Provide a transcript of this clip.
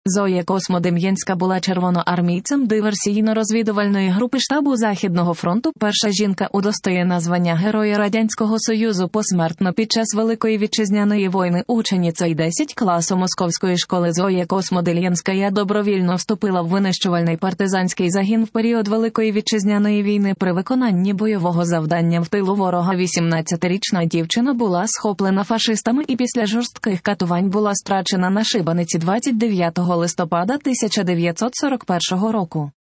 Зоя Космодем'янська була червоноармійцем диверсійно-розвідувальної групи штабу Західного фронту, перша жінка удостоєна звання Героя Радянського Союзу посмертно під час Великої Вітчизняної війни, учениця 10 класу Московської школи. Зоя Космодем'янська добровільно вступила в винищувальний партизанський загін в період Великої Вітчизняної війни при виконанні бойового завдання в тилу ворога. 18-річна дівчина була схоплена фашистами і після жорстких катувань була страчена на Шибениці 29 листопада 1941 року.